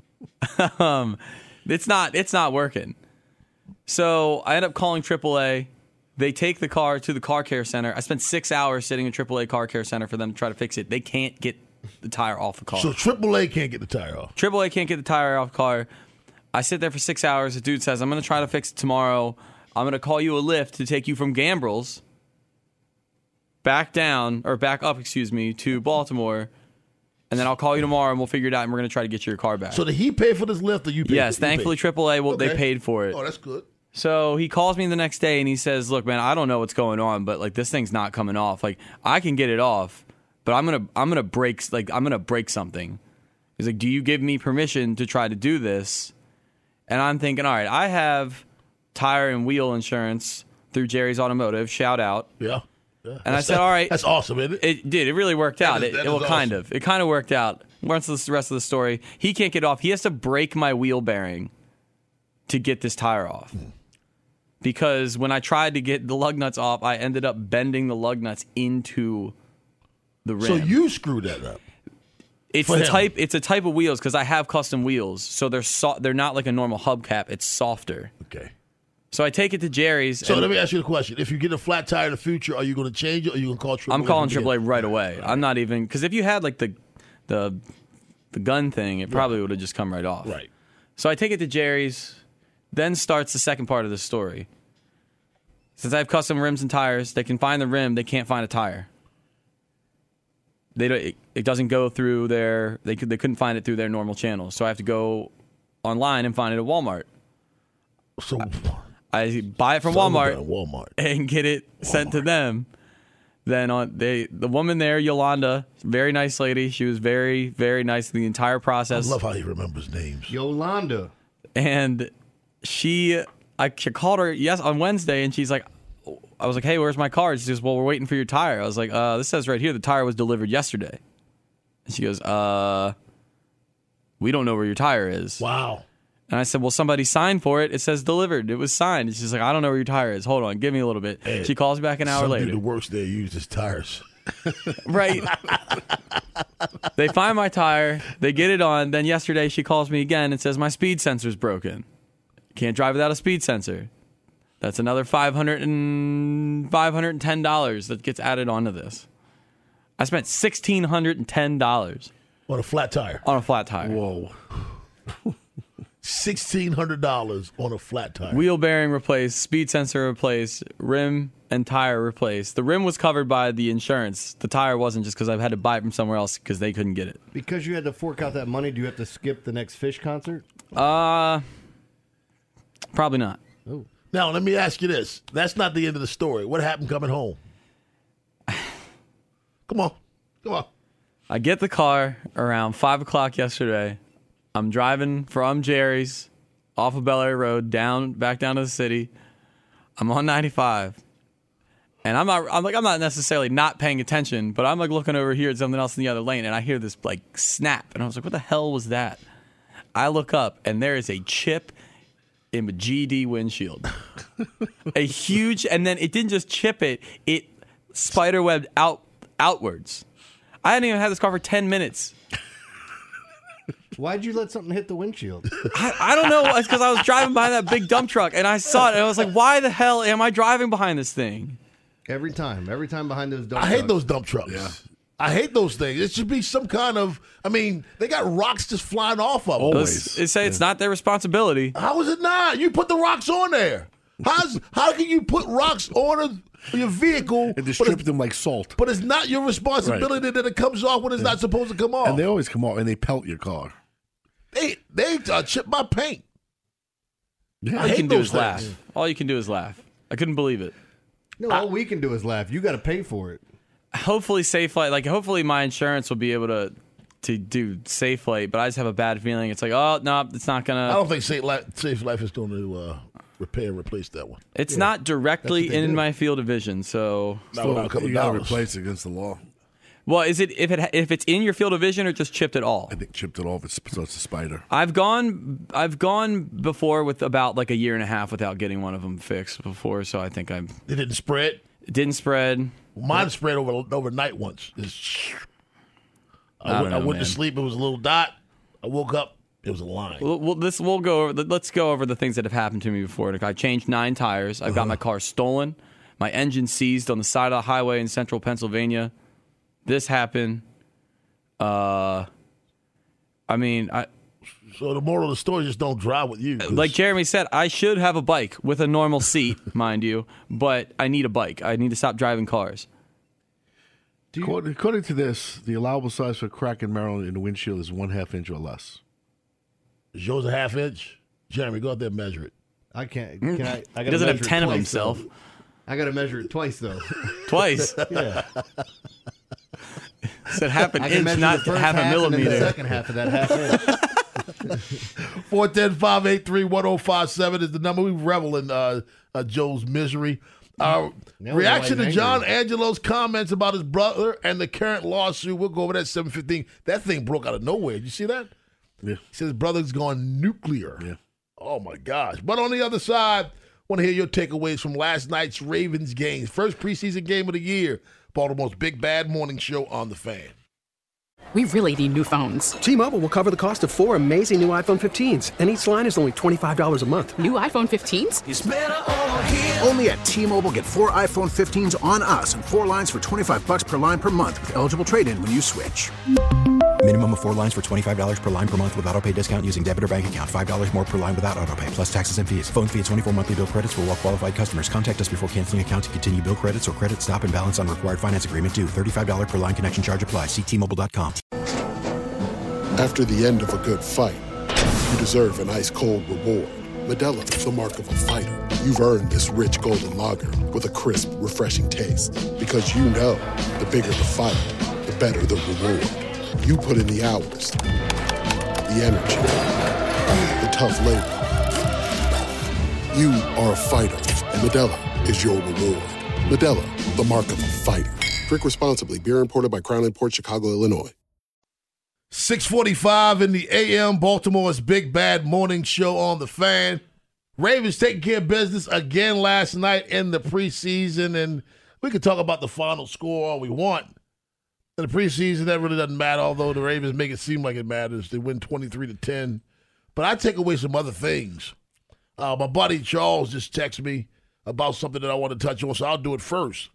S10: um, it's not it's not working. So I end up calling triple A. They take the car to the car care center. I spent six hours sitting in triple A car care center for them to try to fix it. They can't get the tire off the car.
S4: So triple A can't get the tire off.
S10: triple A can't get the tire off the car. I sit there for six hours. The dude says, I'm going to try to fix it tomorrow. I'm going to call you a lift to take you from Gambrels back down, or back up, excuse me, to Baltimore. And then I'll call you tomorrow and we'll figure it out and we're going to try to get your car back.
S4: So did he pay for this lift or you paid?
S10: Yes,
S4: for,
S10: thankfully
S4: paid?
S10: triple A, well,
S4: Okay.
S10: they paid for it.
S4: Oh, that's good.
S10: So he calls me the next day and he says, look, man, I don't know what's going on, but like this thing's not coming off. Like I can get it off, but I'm going to I'm going to break like I'm going to break something. He's like, "Do you give me permission to try to do this?" And I'm thinking, "All right, I have tire and wheel insurance through Jerry's Automotive. Shout out."
S4: Yeah. yeah.
S10: And I said, "All right."
S4: That's awesome, isn't it?
S10: It did. It really worked out.
S4: That is-
S10: it,
S4: that
S10: it well,
S4: is
S10: kind
S4: awesome.
S10: of. It kind of worked out. Once the rest of the story, he can't get off. He has to break my wheel bearing to get this tire off.
S4: Hmm.
S10: Because when I tried to get the lug nuts off, I ended up bending the lug nuts into the rim.
S4: So you screwed that up.
S10: It's
S4: for
S10: the
S4: him.
S10: type. It's a type of wheels because I have custom wheels, so they're so, they're not like a normal hubcap. It's softer.
S4: Okay.
S10: So I take it to Jerry's.
S4: So
S10: and
S4: let me ask you a question. If you get a flat tire in the future, are you going to change it or are you going to call triple A?
S10: I'm calling
S4: from
S10: triple A
S4: here?
S10: right away. I'm not even because if you had like the the the gun thing, it probably would have just come right off.
S4: Right.
S10: So I take it to Jerry's. Then starts the second part of the story. Since I have custom rims and tires, they can find the rim. They can't find a tire. They don't, it, it doesn't go through their. They could. They couldn't find it through their normal channels. So I have to go online and find it at Walmart.
S4: So
S10: I buy it from
S4: So
S10: Walmart,
S4: done, Walmart.
S10: and get it sent to them. Then on they the woman there, Yolanda, very nice lady. She was very very nice the entire
S4: I
S10: process.
S4: love how he remembers names.
S5: Yolanda.
S10: And she, I called her yes on Wednesday, and she's like, I was like, hey, where's my card? She goes, well, we're waiting for your tire. I was like, uh, this says right here the tire was delivered yesterday. And she goes, uh, we don't know where your tire is.
S4: Wow.
S10: And I said, well, somebody signed for it. It says delivered. It was signed. And she's like, I don't know where your tire is. Hold on, give me a little bit.
S4: Hey,
S10: she calls me back an hour
S4: Some
S10: later.
S4: dude that works there uses tires.
S10: Right. They find my tire. They get it on. Then yesterday she calls me again and says my speed sensor's broken. Can't drive without a speed sensor. That's another five hundred and five hundred ten dollars that gets added onto this. I spent sixteen hundred ten dollars
S4: on a flat tire.
S10: On a flat tire.
S4: Whoa. sixteen hundred dollars on a flat tire.
S10: Wheel bearing replaced, speed sensor replaced, rim and tire replaced. The rim was covered by the insurance. The tire wasn't, just because I've had to buy it from somewhere else because they couldn't get it.
S5: Because you had to fork out that money, do you have to skip the next Fish concert?
S10: Uh, probably not.
S5: Oh.
S4: Now, let me ask you this. That's not the end of the story. What happened coming home? Come on. Come on.
S10: I get the car around five o'clock yesterday. I'm driving from Jerry's off of Bel Air Road down back down to the city. I'm on ninety-five. And I'm not I'm like I'm not necessarily not paying attention, but I'm like looking over here at something else in the other lane, and I hear this like snap, and I was like, what the hell was that? I look up, and there is a chip in the G D windshield. A huge, and then it didn't just chip it, it spiderwebbed out outwards. I hadn't even had this car for ten minutes.
S5: Why'd you let something hit the windshield?
S10: I, I don't know. It's because I was driving behind that big dump truck, and I saw it, and I was like, why the hell am I driving behind this thing?
S5: Every time. Every time behind those dump
S4: I
S5: trucks.
S4: hate those dump trucks.
S6: Yeah.
S4: I hate those things. It should be some kind of, I mean, they got rocks just flying off of them.
S10: Let's, let's say it's not their responsibility.
S4: How is it not? You put the rocks on there. How's How can you put rocks on a, your vehicle
S6: and distribute them like salt?
S4: But it's not your responsibility that it comes off when it's not supposed to come off.
S6: And they always come off and they pelt your car.
S4: They they uh, chip my paint.
S10: All
S4: I
S10: you
S4: hate
S10: can do
S4: those
S10: is laugh.
S4: things.
S10: All you can do is laugh. I couldn't believe it.
S5: No, all we can do is laugh. You got to pay for it.
S10: Hopefully, Safe Light, like hopefully my insurance will be able to to do Safe Light, but I just have a bad feeling. It's like, oh no, it's not gonna.
S4: I don't think Safe Life, Safe Life is going to uh, repair and replace that one.
S10: It's
S4: Yeah.
S10: not directly
S4: That's what they
S10: in
S4: do.
S10: my field of vision, so
S4: Not without a couple
S6: you got to
S4: dollars.
S6: replace it against the law.
S10: Well, is it if it if it's in your field of vision or just chipped it all?
S6: I think chipped it off. It's, so it's a spider.
S10: I've gone I've gone before with about like a year and a half without getting one of them fixed before, so I think I'm.
S4: It didn't spread.
S10: It didn't spread.
S4: Mine spread over overnight once. It's, I,
S10: I,
S4: went,
S10: know,
S4: I went
S10: man.
S4: to sleep. It was a little dot. I woke up. It was a line.
S10: We'll, we'll, this, we'll go over, let's go over the things that have happened to me before. I changed nine tires. I got
S4: Uh-huh.
S10: my car stolen. My engine seized on the side of the highway in central Pennsylvania. This happened. Uh, I mean, I.
S4: So the moral of the story is just don't drive with you. 'cause-
S10: Like Jeremy said, I should have a bike with a normal seat, mind you, but I need a bike. I need to stop driving cars.
S6: According, according to this, the allowable size for a crack in Maryland in the windshield is one half inch or less.
S4: Is yours a half inch? Jeremy, go out there and measure it.
S5: I can't. Can I? I
S10: He doesn't have
S5: measure it
S10: ten of
S5: twice,
S10: himself.
S5: though. I got to measure it twice though.
S10: Twice.
S5: Yeah.
S10: Said half an
S5: I can
S10: inch,
S5: measure
S10: not
S5: the first
S10: half a
S5: half and then
S10: millimeter.
S5: the second half of that half inch.
S4: four one zero, five eight three, one zero five seven is the number. We revel in uh, uh, Joe's misery. Uh,
S5: Now
S4: reaction
S5: we're
S4: to
S5: angry.
S4: John Angelo's comments about his brother and the current lawsuit. We'll go over that at seven fifteen. That thing broke out of nowhere. Did you see that?
S6: Yeah.
S4: He says his brother's gone nuclear.
S6: Yeah.
S4: Oh, my gosh. But on the other side, want to hear your takeaways from last night's Ravens game. First preseason game of the year. Baltimore's Big Bad Morning Show on The Fan.
S13: We really need new phones.
S14: T-Mobile will cover the cost of four amazing new iPhone fifteens, and each line is only twenty-five dollars a month.
S13: New iPhone fifteens?
S15: It's better over here. Only at T-Mobile, get four iPhone fifteens on us and four lines for twenty-five bucks per line per month with eligible trade-in when you switch.
S16: Minimum of four lines for twenty-five dollars per line per month with autopay discount using debit or bank account. five dollars more per line without autopay, plus taxes and fees. Phone fee at twenty-four monthly bill credits for well qualified customers. Contact us before canceling account to continue bill credits or credit stop and balance on required finance agreement due. thirty-five dollars per line connection charge applies. See T Mobile dot com.
S17: After the end of a good fight, you deserve an ice-cold reward. Modelo is the mark of a fighter. You've earned this rich golden lager with a crisp, refreshing taste. Because you know, the bigger the fight, the better the reward. You put in the hours, the energy, the tough labor. You are a fighter, and Modelo is your reward. Modelo, the mark of a fighter. Drink responsibly. Beer imported by Crown Imports, Chicago, Illinois.
S4: six forty-five in the A M, Baltimore's Big Bad Morning Show on The Fan. Ravens taking care of business again last night in the preseason, and we can talk about the final score all we want. In the preseason, that really doesn't matter, although the Ravens make it seem like it matters. They win twenty-three to ten. But I take away some other things. Uh, my buddy Charles just texted me about something that I want to touch on, so I'll do it first.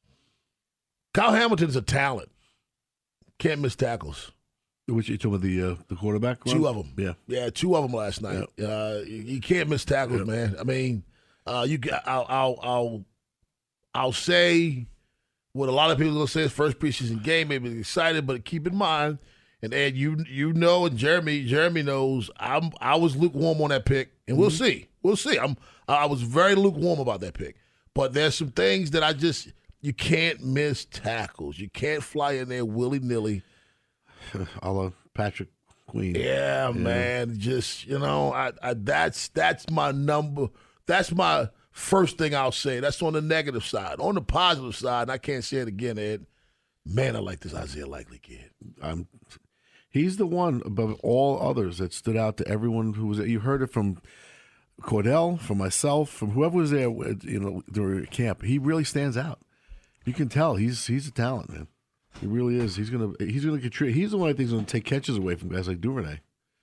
S4: Kyle Hamilton's a talent. Can't miss tackles.
S6: Which you talking about the uh, the quarterback?
S4: Two
S6: Ron?
S4: of them.
S6: Yeah,
S4: yeah, two of them last night. Uh, you, you can't miss tackles,
S6: Yep.
S4: man. I mean, uh, you. I'll, I'll, I'll, I'll say what a lot of people are gonna say is first preseason game. Maybe they're excited, but keep in mind, and Ed, you you know, and Jeremy, Jeremy knows. I'm I was lukewarm on that pick, and we'll
S6: Mm-hmm.
S4: see. We'll see. I'm I was very lukewarm about that pick, but there's some things that I just you can't miss tackles. You can't fly in there willy nilly.
S6: a la Patrick Queen.
S4: Yeah, man. Just you know, I, I that's that's my number. That's my first thing I'll say. That's on the negative side. On the positive side, and I can't say it again, Ed. Man, I like this Isaiah Likely kid.
S6: I'm, he's the one above all others that stood out to everyone who was there. You heard it from Cordell, from myself, from whoever was there. You know, during camp. He really stands out. You can tell he's he's a talent, man. He really is. He's gonna he's gonna contribute. He's the one I think is gonna take catches away from guys like Duvernay.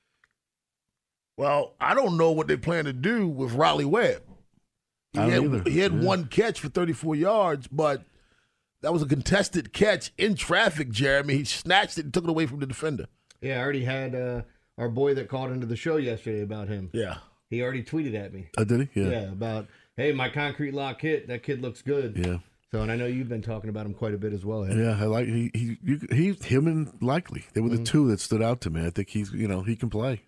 S4: Well, I don't know what they plan to do with Riley Webb. He
S6: I don't
S4: had,
S6: either.
S4: he had
S6: Yeah.
S4: one catch for thirty-four yards, but that was a contested catch in traffic, Jeremy. He snatched it and took it away from the defender.
S5: Yeah, I already had uh, our boy that called into the show yesterday about him.
S4: Yeah.
S5: He already tweeted at me.
S6: Oh, did he? Yeah.
S5: Yeah, about, hey, my concrete lock hit. That kid looks good.
S6: Yeah.
S5: So, and I know you've been talking about him quite a bit as well. Ed.
S6: Yeah, I like he he you, he him and Likely. They were the
S5: Mhm.
S6: two that stood out to me. I think he's you know he can play.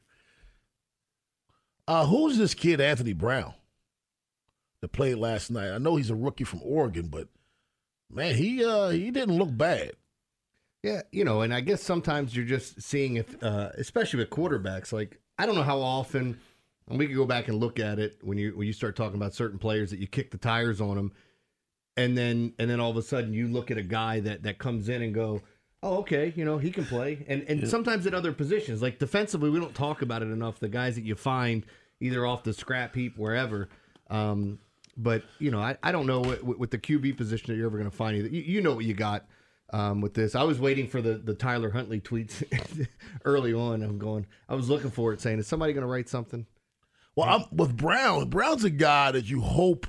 S4: Uh, who's this kid, Anthony Brown, that played last night? I know he's a rookie from Oregon, but man, he uh, he didn't look bad.
S5: Yeah, you know, and I guess sometimes you're just seeing if, uh, especially with quarterbacks, like I don't know how often, and we could go back and look at it when you when you start talking about certain players that you kick the tires on them, and then and then all of a sudden you look at a guy that that comes in and go, oh, okay, you know, he can play. And and
S6: Yeah.
S5: sometimes at other positions, like defensively, we don't talk about it enough, the guys that you find either off the scrap heap, wherever. Um, but, you know, I, I don't know what, with the Q B position that you're ever going to find either. You, you know what you got um, with this. I was waiting for the, the Tyler Huntley tweets early on. I'm going, I was looking for it, saying, is somebody going to write something?
S4: Well, I'm, with Brown, Brown's a guy that you hope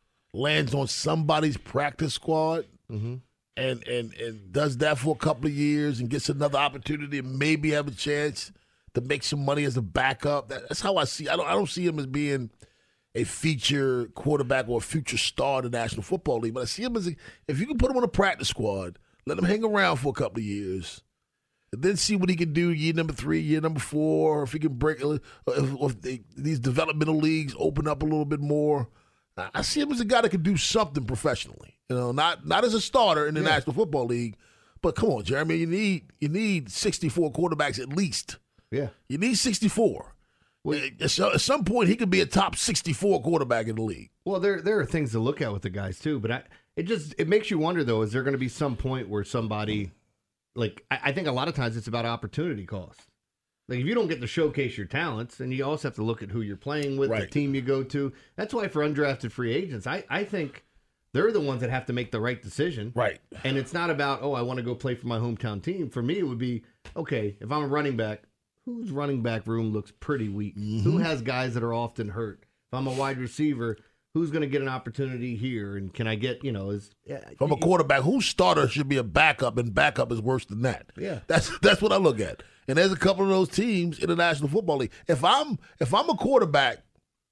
S4: lands on somebody's practice squad
S5: Mm-hmm.
S4: and, and, and does that for a couple of years and gets another opportunity and maybe have a chance to make some money as a backup. That, that's how I see. I don't. I don't see him as being a feature quarterback or a future star in the National Football League. But I see him as a, if you can put him on a practice squad, let him hang around for a couple of years, and then see what he can do year number three, year number four, or if he can break, or if, or if they, these developmental leagues open up a little bit more. I, I see him as a guy that can do something professionally. You know, not not as a starter in the yeah. National Football League, but come on, Jeremy, you need you need sixty-four quarterbacks at least.
S5: Yeah,
S4: you need sixty-four. Well, at some point, he could be a top sixty-four quarterback in the league.
S5: Well, there there are things to look at with the guys too, but I, it just it makes you wonder though: is there going to be some point where somebody, like I, I think a lot of times it's about opportunity cost. Like if you don't get to showcase your talents, and you also have to look at who you're playing with,
S4: right.
S5: the team you go to. That's why for undrafted free agents, I I think they're the ones that have to make the right decision.
S4: Right.
S5: And it's not about oh I want to go play for my hometown team. For me, it would be okay if I'm a running back. Whose running back room looks pretty weak? Mm-hmm. Who has guys that are often hurt? If I'm a wide receiver, who's going to get an opportunity here? And can I get, you know, is yeah,
S4: from a quarterback, whose starter should be a backup, and backup is worse than that.
S5: Yeah,
S4: that's that's what I look at. And there's a couple of those teams in the National Football League. If I'm if I'm a quarterback,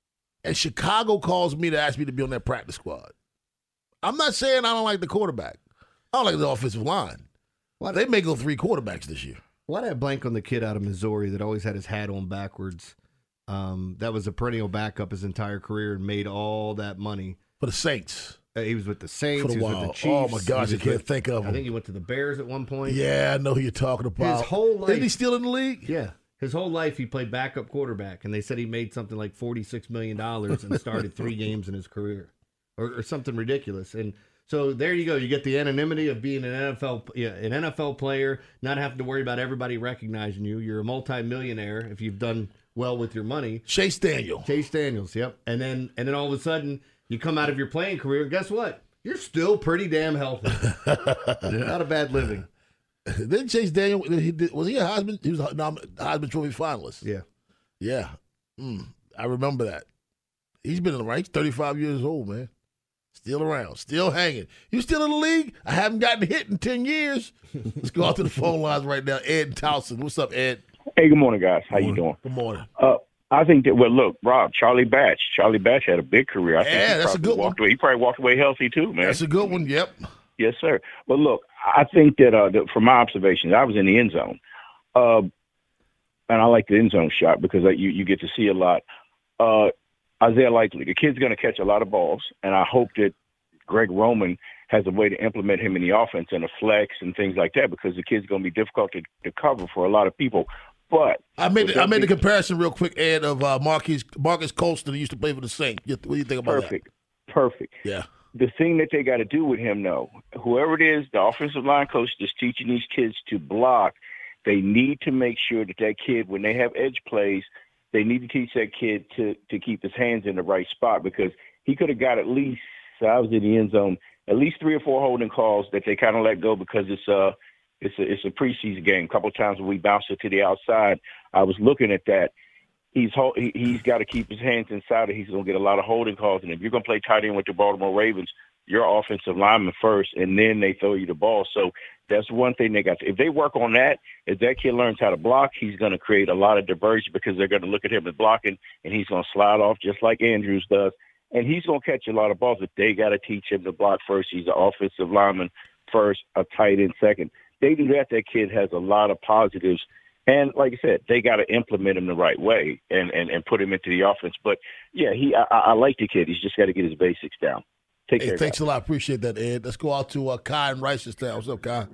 S4: and Chicago calls me to ask me to be on their practice squad, I'm not saying I don't like the quarterback. I don't like the offensive line. Well, they may go three quarterbacks this year.
S5: Why did I blank on the kid out of Missouri that always had his hat on backwards? Um, that was a perennial backup his entire career and made all that money.
S4: For the Saints.
S5: Uh, he was with the Saints.
S4: For the
S5: he was
S4: while.
S5: with the Chiefs.
S4: Oh, my gosh, I can't
S5: with,
S4: think of him.
S5: I think he went to the Bears at one point.
S4: Yeah, I know who you're talking about.
S5: His whole life.
S4: Isn't he still in the league?
S5: Yeah. His whole life he played backup quarterback, and they said he made something like forty-six million dollars and started three games in his career or, or something ridiculous. And so there you go. You get the anonymity of being an N F L, yeah, an N F L player, not having to worry about everybody recognizing you. You're a multimillionaire if you've done well with your money.
S4: Chase Daniel.
S5: Chase Daniels, yep. And then and then all of a sudden you come out of your playing career, and guess what? You're still pretty damn healthy. Not a bad living.
S4: Then Chase Daniel, he did, was he a Heisman? He was a Heisman Trophy finalist.
S5: Yeah.
S4: Yeah. Mm, I remember that. He's been in the right. He's thirty-five years old, man. Still around, still hanging. You still in the league? I haven't gotten hit in ten years. Let's go out to the phone lines right now. Ed Towson. What's up, Ed?
S18: Hey, good morning, guys. How you doing?
S4: Good morning.
S18: Uh, I think that, well, look, Rob, Charlie Batch. Charlie Batch had a big career. I think
S4: yeah,
S18: he
S4: that's a good
S18: walked
S4: one.
S18: Away. He probably walked away healthy, too, man.
S4: That's a good one, yep.
S18: Yes, sir. But, look, I think that, uh, that from my observations, I was in the end zone. Uh, and I like the end zone shot because uh, you, you get to see a lot. Uh, Isaiah Likely, the kid's going to catch a lot of balls, and I hope that Greg Roman has a way to implement him in the offense and a flex and things like that because the kid's going to be difficult to, to cover for a lot of people. But
S4: I made the, I made the comparison real quick, Ed, of uh, Marquise Marcus Colston, who used to play for the Saints. What do you think about
S18: perfect, that? Perfect.
S4: Yeah.
S18: The thing that they got to do with him, though, whoever it is, the offensive line coach that's teaching these kids to block, they need to make sure that that kid, when they have edge plays, they need to teach that kid to, to keep his hands in the right spot because he could have got at least, so I was in the end zone, at least three or four holding calls that they kind of let go because it's uh it's a it's a preseason game. A couple of times when we bounced it to the outside, I was looking at that. He's he, he's got to keep his hands inside, or he's going to get a lot of holding calls. And if you're going to play tight end with the Baltimore Ravens, you're offensive lineman first, and then they throw you the ball. So that's one thing they got to. If they work on that, if that kid learns how to block, he's going to create a lot of diversion because they're going to look at him as blocking, and he's going to slide off just like Andrews does. And he's going to catch a lot of balls, but they got to teach him to block first. He's an offensive lineman first, a tight end second. They do that, that kid has a lot of positives. And like I said, they got to implement him the right way and, and, and put him into the offense. But, yeah, he I, I like the kid. He's just got to get his basics down. Take
S4: hey,
S18: care,
S4: thanks
S18: guys.
S4: a lot. Appreciate that, Ed. Let's go out to uh, Kai in Reisterstown. What's up, Kai?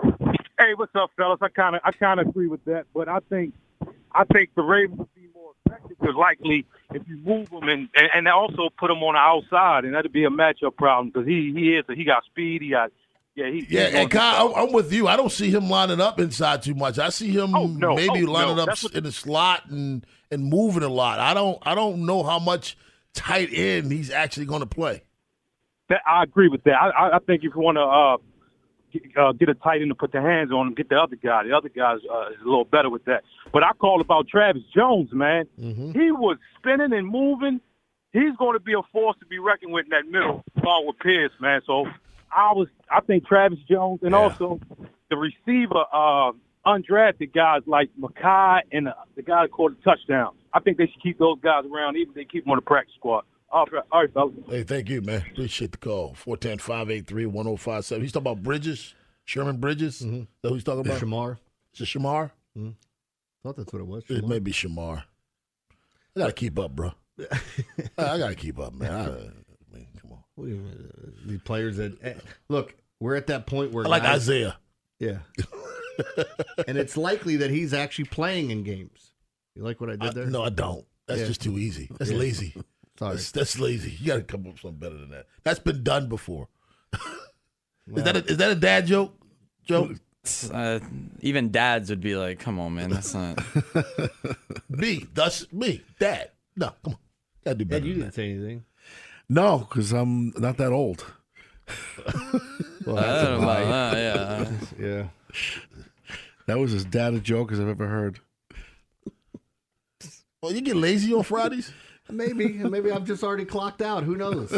S19: Hey, what's up, fellas? I kind of I kind of agree with that, but I think I think the Ravens would be more effective because likely if you move him and, and and also put him on the outside, and that'd be a matchup problem because he he is he got speed, he got yeah, he,
S4: Yeah,
S19: he's
S4: and
S19: gonna-
S4: Kyle, I'm, I'm with you. I don't see him lining up inside too much. I see him
S19: Oh, no.
S4: maybe
S19: Oh,
S4: lining
S19: no.
S4: up
S19: That's what-
S4: in the slot and and moving a lot. I don't I don't know how much tight end he's actually going to play.
S19: That, I agree with that. I, I, I think if you want to uh, get, uh, get a tight end to put the hands on him, get the other guy. The other guy is, uh, is a little better with that. But I call about Travis Jones, man.
S5: Mm-hmm.
S19: He was spinning and moving. He's going to be a force to be reckoned with in that middle, along with Pierce, man. So I was, I think Travis Jones and
S4: Yeah.
S19: also the receiver, uh, undrafted guys like Makai and uh, the guy that caught the touchdown. I think they should keep those guys around, even if they keep them on the practice squad. All right, all right, fellas.
S4: Hey, thank you, man. Appreciate the call. four one zero, five eight three, one zero five seven. He's talking about Bridges, Sherman Bridges. Mm-hmm. Is that who he's talking about?
S5: Shamar.
S4: Is it Shamar?
S5: Mm-hmm. thought that's what it was.
S4: It
S5: Shamar.
S4: may be Shamar. I got to keep up, bro. I got to keep up, man. I, I mean, come on.
S5: These players that eh, look, we're at that point where
S4: I like
S5: guys-
S4: Isaiah.
S5: Yeah, and it's likely that he's actually playing in games. You like what I did
S4: I-
S5: there?
S4: no, I don't. That's
S5: Yeah.
S4: just too easy. That's
S5: Yeah.
S4: lazy.
S5: Sorry.
S4: That's, that's lazy. You got to come up with something better than that. That's been done before. is that a, is that a dad joke? Joke?
S10: Uh, even dads would be like, "Come on, man, that's not."
S4: me, that's me, dad. No, come on, gotta do better.
S5: Dad, you
S4: than
S5: didn't say anything.
S6: No, because I'm not that old.
S5: Well,
S10: I
S5: that's a
S10: don't know
S5: lie.
S10: about that, yeah.
S5: Yeah.
S6: That was as dad a joke as I've ever heard.
S4: Well, you get lazy on Fridays?
S5: Maybe, maybe I've just already clocked out. Who knows?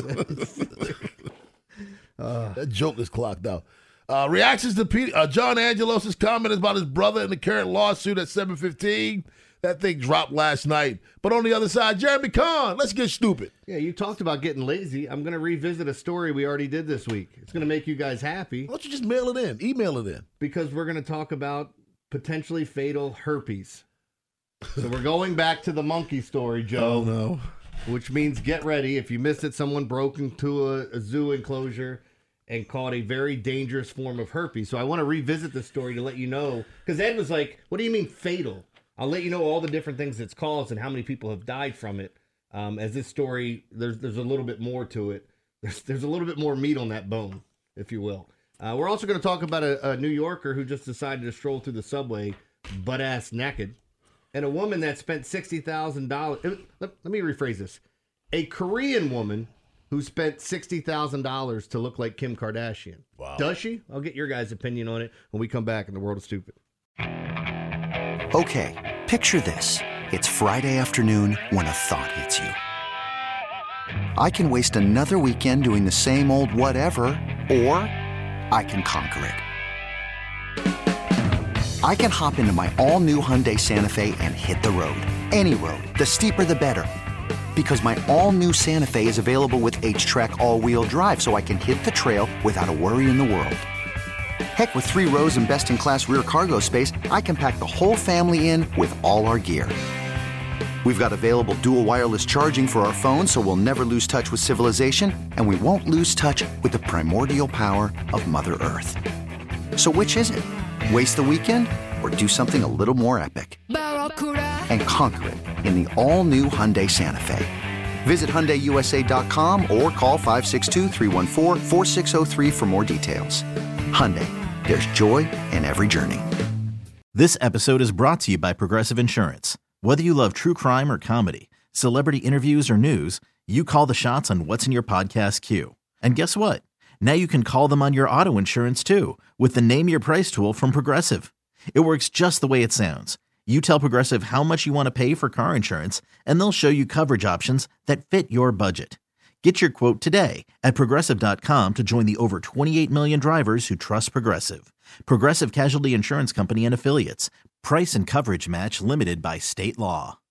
S4: uh, that joke is clocked out. Uh, reactions to Pete, uh, John Angelos' comment about his brother in the current lawsuit at seven fifteen. That thing dropped last night. But on the other side, Jeremy Kahn, let's get stupid.
S5: Yeah, you talked about getting lazy. I'm going to revisit a story we already did this week. It's going to make you guys happy.
S4: Why don't you just mail it in? Email it in.
S5: Because we're going to talk about potentially fatal herpes. So we're going back to the monkey story, Joe.
S6: Oh, no.
S5: Which means get ready. If you missed it, someone broke into a, a zoo enclosure and caught a very dangerous form of herpes. So I want to revisit the story to let you know. Because Ed was like, what do you mean fatal? I'll let you know all the different things it's caused and how many people have died from it. Um, as this story, there's there's a little bit more to it. There's, there's a little bit more meat on that bone, if you will. Uh, we're also going to talk about a, a New Yorker who just decided to stroll through the subway butt-ass naked. And a woman that spent sixty thousand dollars. Let, let me rephrase this. A Korean woman who spent sixty thousand dollars to look like Kim Kardashian.
S4: Wow.
S5: Does she? I'll get your guys' opinion on it when we come back in The World of Stupid.
S7: Okay, picture this. It's Friday afternoon when a thought hits you. I can waste another weekend doing the same old whatever, or I can conquer it. I can hop into my all-new Hyundai Santa Fe and hit the road. Any road. The steeper, the better. Because my all-new Santa Fe is available with H-Track all-wheel drive, so I can hit the trail without a worry in the world. Heck, with three rows and best-in-class rear cargo space, I can pack the whole family in with all our gear. We've got available dual wireless charging for our phones, so we'll never lose touch with civilization, and we won't lose touch with the primordial power of Mother Earth. So which is it? Waste the weekend or do something a little more epic? And conquer it in the all-new Hyundai Santa Fe. Visit Hyundai U S A dot com or call five six two, three one four, four six zero three for more details. Hyundai, there's joy in every journey.
S1: This episode is brought to you by Progressive Insurance. Whether you love true crime or comedy, celebrity interviews or news, you call the shots on what's in your podcast queue. And guess what? Now you can call them on your auto insurance too with the Name Your Price tool from Progressive. It works just the way it sounds. You tell Progressive how much you want to pay for car insurance, and they'll show you coverage options that fit your budget. Get your quote today at Progressive dot com to join the over twenty-eight million drivers who trust Progressive. Progressive Casualty Insurance Company and Affiliates. Price and coverage match limited by state law.